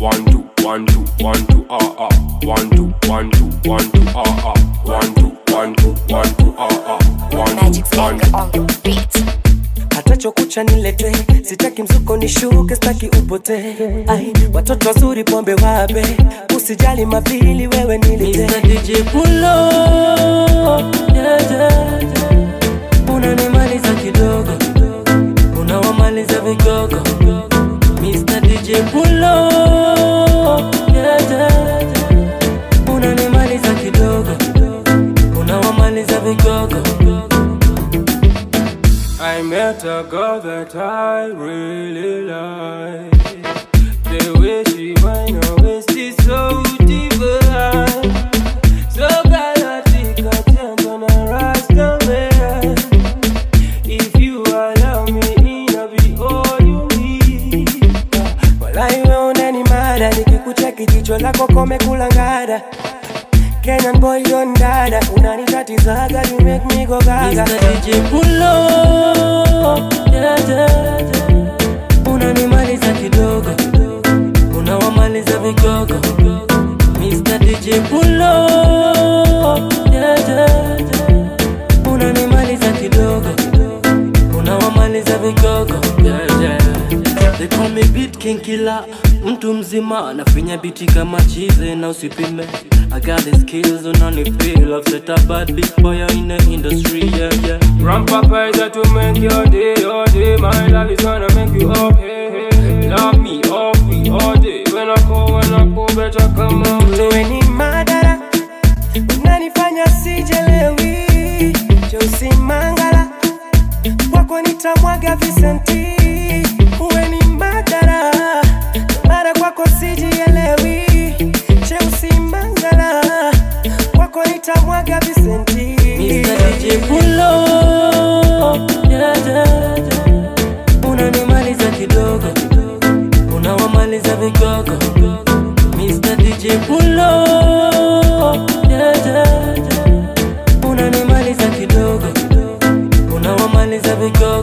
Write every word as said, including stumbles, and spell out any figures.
one two one two one two ah ah one two one two one two ah ah one two one two one two ah ah one Magic finger on the beat. Hata chokucha nilete, sitaki mzuko nishuke, sitaki upote. Ai, watoto wazuri pombe wape, usijali mapili wewe nilete. mister D J pull up, yeah, yeah, yeah. Unanimaliza kidogo, unawamaliza vigogo. mister D J pull up, yeah, yeah, yeah. Unanimaliza kidogo, unawamaliza vigogo. I met a girl that I really like. The way she whine her waist is so divine. So galactic, I turn on a rasta man. If you allow me, I'll be all you need. Walai we unanimada, nikikucheki jicho lako kome kulangada. Kenyan boy don dada, unanitatizaga, you make me go gaga. mister D J pull up, yeah, yeah, yeah. Unanimaliza kidogo, unawamaliza vigogo. mister D J pull up, yeah, yeah, yeah. Unanimaliza kidogo, unawamaliza vigogo. Yeah, yeah. They call me beat king killer, mtu mzima nafinya biti kama cheese na usipime. I got the skills on only feel I've set a bad big boy in the industry, yeah, yeah. Grandpapa is there to make your day, your day. My love is gonna make you up, hey, hey, hey. Love me, off me, all day. When I call, when I call, better come on. Wewe ni madara, unanifanya sijelewi. Josi Mangala, kwako nitamwaga Vicenti. Wewe ni madara, mara kwako sijielewi. Josi Mangala, kwako nitamwaga Vicenti. mister D J pull up, yeah, yeah, yeah. Unanimaliza kidogo, unawamaliza vigogo. mister D J pull up, yeah, yeah, yeah. Unanimaliza kidogo, unawamaliza vigogo.